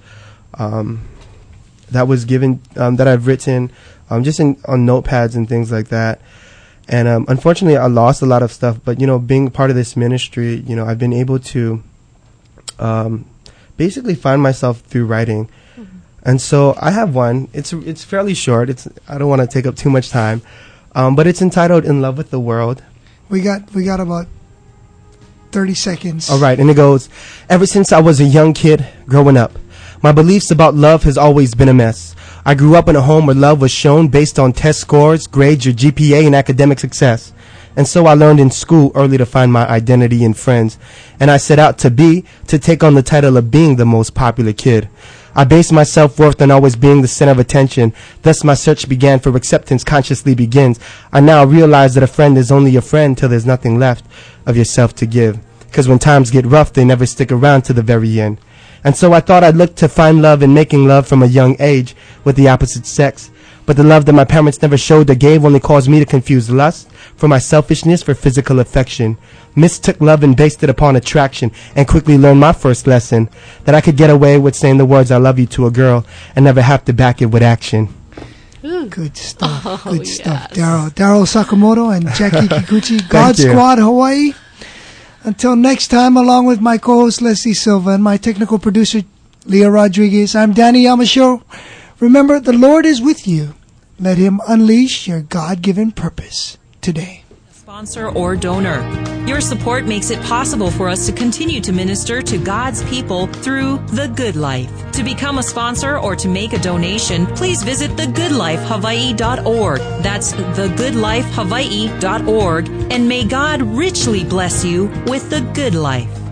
that was given that I've written just on notepads and things like that. And unfortunately, I lost a lot of stuff. But being part of this ministry, I've been able to basically find myself through writing. And so I have one. It's fairly short. I don't want to take up too much time, but it's entitled "In Love with the World." We got about 30 seconds. All right, and it goes: ever since I was a young kid growing up, my beliefs about love has always been a mess. I grew up in a home where love was shown based on test scores, grades, your GPA, and academic success. And so I learned in school early to find my identity in friends. And I set out to take on the title of being the most popular kid. I based my self-worth on always being the center of attention. Thus my search began for acceptance consciously begins. I now realize that a friend is only a friend till there's nothing left of yourself to give. Because when times get rough, they never stick around to the very end. And so I thought I'd look to find love in making love from a young age with the opposite sex. But the love that my parents never showed or gave only caused me to confuse lust for my selfishness for physical affection. Mistook love and based it upon attraction, and quickly learned my first lesson, that I could get away with saying the words I love you to a girl and never have to back it with action. Good stuff. Good stuff. Yes. Daryl Sakamoto and Jackie Kikuchi, God you. Squad Hawaii. Until next time, along with my co-host Leslie Silva and my technical producer Leah Rodriguez, I'm Danny Yamashiro. Remember, the Lord is with you. Let Him unleash your God-given purpose today. Sponsor or donor. Your support makes it possible for us to continue to minister to God's people through The Good Life. To become a sponsor or to make a donation, please visit thegoodlifehawaii.org. That's thegoodlifehawaii.org. And may God richly bless you with the good life.